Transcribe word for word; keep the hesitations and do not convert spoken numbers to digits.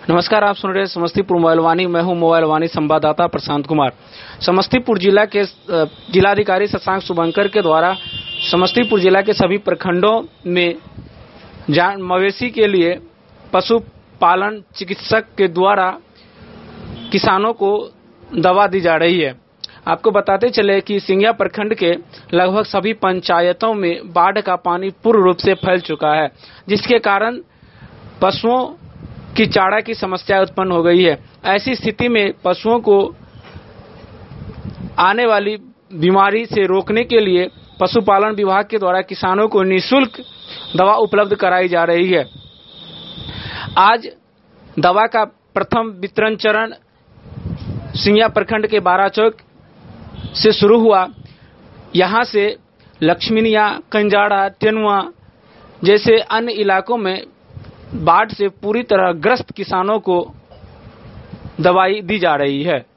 नमस्कार, आप सुन रहे हैं समस्तीपुर मोबाइल वाणी। मैं हूं मोबाइल वाणी संवाददाता प्रशांत कुमार। समस्तीपुर जिला के जिलाधिकारी शशांक शुभंकर के द्वारा समस्तीपुर जिला के सभी प्रखंडों में जान मवेशी के लिए पशुपालन चिकित्सक के द्वारा किसानों को दवा दी जा रही है। आपको बताते चले कि सिंघिया प्रखंड के लगभग सभी पंचायतों में बाढ़ का पानी पूर्ण रूप से फैल चुका है, जिसके कारण पशुओं की चारा की समस्या उत्पन्न हो गई है। ऐसी स्थिति में पशुओं को आने वाली बीमारी से रोकने के लिए पशुपालन विभाग के द्वारा किसानों को निःशुल्क दवा उपलब्ध कराई जा रही है। आज दवा का प्रथम वितरण चरण सिंघिया प्रखंड के बारह चौक से शुरू हुआ। यहां से लक्ष्मीनिया, कंजाड़ा, टेनुआ जैसे अन्य इलाकों में बाढ़ से पूरी तरह ग्रस्त किसानों को दवाई दी जा रही है।